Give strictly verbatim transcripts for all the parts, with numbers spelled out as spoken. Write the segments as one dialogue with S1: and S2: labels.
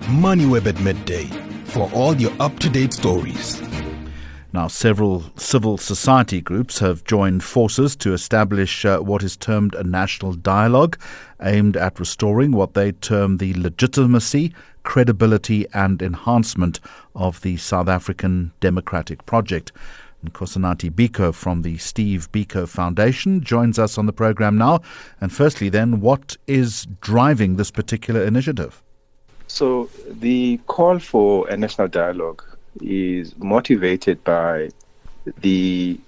S1: MoneyWeb at midday for all your up-to-date stories.
S2: Now, several civil society groups have joined forces to establish uh, what is termed a national dialogue aimed at restoring what they term the legitimacy, credibility and enhancement of the South African democratic project. And Nkosanathi Biko from the Steve Biko Foundation joins us on the program now. And firstly then, what is driving this particular initiative?
S3: So the call for a national dialogue is motivated by the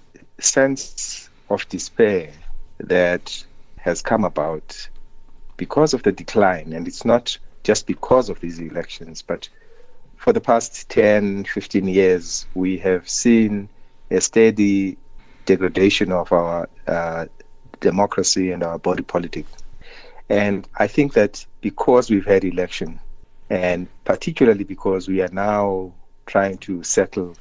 S3: sense of despair that has come about because of the decline. And it's not just because of these elections, but for the past ten, fifteen years, we have seen a steady degradation of our uh, democracy and our body politic. And I think that because we've had election, and particularly because we are now trying to settle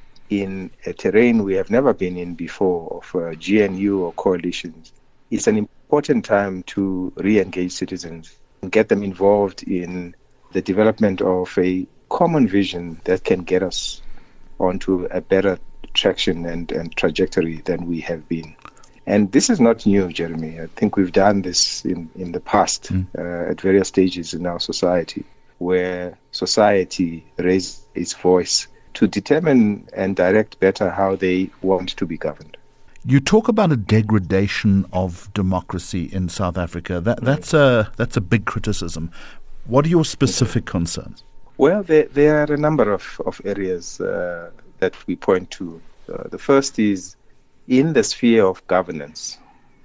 S3: in a terrain we have never been in before of uh, G N U or coalitions, it's an important time to re-engage citizens and get them involved in the development of a common vision that can get us onto a better traction and, and trajectory than we have been. And this is not new, Jeremy. I think we've done this in, in the past mm. uh, at various stages in our society, where society raised its voice to determine and direct better how they want to be governed.
S2: You talk about a degradation of democracy in South Africa. That, that's a that's a big criticism. What are your specific concerns?
S3: Well, there, there are a number of, of areas uh, that we point to. Uh, the first is in the sphere of governance.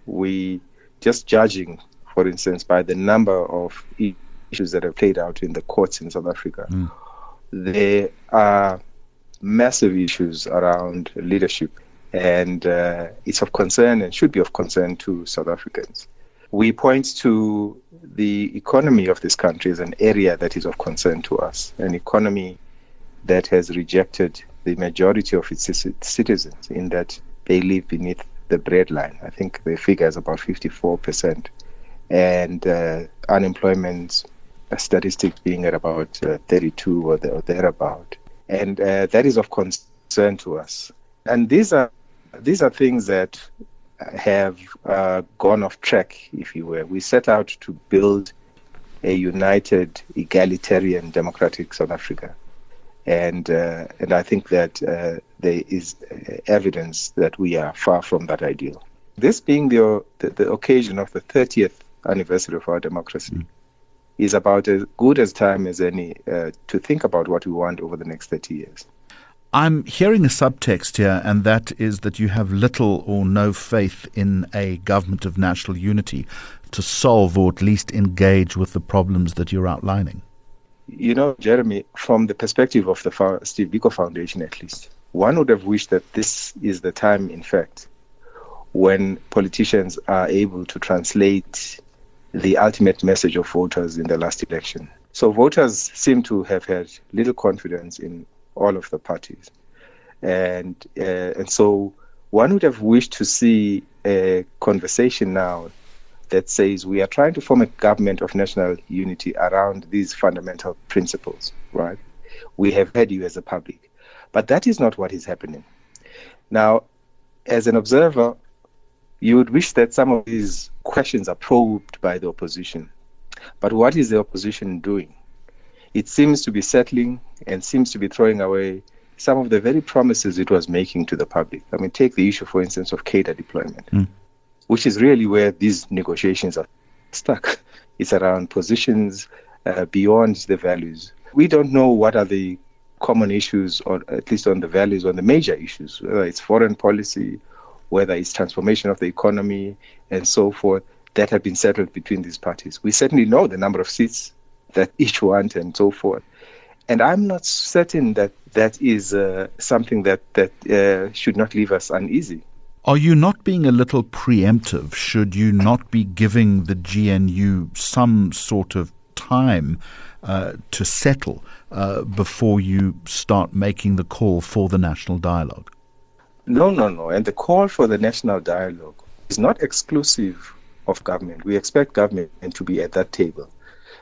S3: We just judging, for instance, by the number of issues that have played out in the courts in South Africa. Mm. There are massive issues around leadership, and uh, it's of concern and should be of concern to South Africans. We point to the economy of this country as an area that is of concern to us, an economy that has rejected the majority of its citizens in that they live beneath the breadline. I think the figure is about fifty-four percent, and uh, unemployment statistics being at about uh, thirty-two or, the, or thereabout. And uh, that is of concern to us. And these are these are things that have uh, gone off track, if you will. We set out to build a united, egalitarian, democratic South Africa. And uh, and I think that uh, there is evidence that we are far from that ideal. This being the, the, the occasion of the thirtieth anniversary of our democracy, mm. is about as good as time as any uh, to think about what we want over the next thirty years.
S2: I'm hearing a subtext here, and that is that you have little or no faith in a government of national unity to solve or at least engage with the problems that you're outlining.
S3: You know, Jeremy, from the perspective of the Steve Biko Foundation at least, one would have wished that this is the time, in fact, when politicians are able to translate the ultimate message of voters in the last election. So voters seem to have had little confidence in all of the parties. And uh, and so one would have wished to see a conversation now that says we are trying to form a government of national unity around these fundamental principles, right? We have heard you as a public. But that is not what is happening. Now, as an observer, you would wish that some of these questions are probed by the opposition. But what is the opposition doing? It seems to be settling and seems to be throwing away some of the very promises it was making to the public. I mean, take the issue, for instance, of cadre deployment, mm. which is really where these negotiations are stuck. It's around positions uh, beyond the values. We don't know what are the common issues, or at least on the values, on the major issues, whether it's foreign policy, whether it's transformation of the economy, and so forth, that have been settled between these parties. We certainly know the number of seats that each want and so forth. And I'm not certain that that is uh, something that, that uh, should not leave us uneasy.
S2: Are you not being a little preemptive? Should you not be giving the G N U some sort of time uh, to settle uh, before you start making the call for the national dialogue?
S3: No, no, no. And the call for the national dialogue is not exclusive of government. We expect government to be at that table.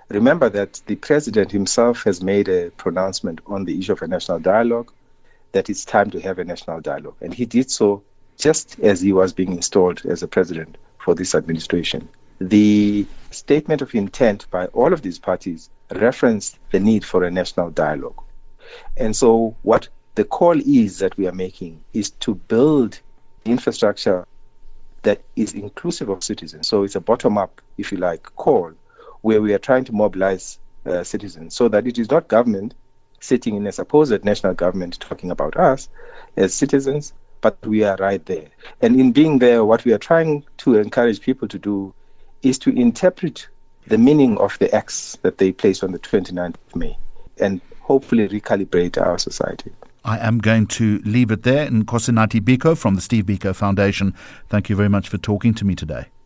S3: remember that the president himself has made a pronouncement on the issue of a national dialogue, that it's time to have a national dialogue. And he did so just as he was being installed as a president for this administration. The statement of intent by all of these parties referenced the need for a national dialogue. And so what the call is that we are making is to build infrastructure that is inclusive of citizens. So it's a bottom-up, if you like, call where we are trying to mobilize uh, citizens so that it is not government sitting in a supposed national government talking about us as citizens, but we are right there. And in being there, what we are trying to encourage people to do is to interpret the meaning of the acts that they placed on the twenty-ninth of May and hopefully recalibrate our society.
S2: I am going to leave it there. Nkosinathi Biko from the Steve Biko Foundation, thank you very much for talking to me today.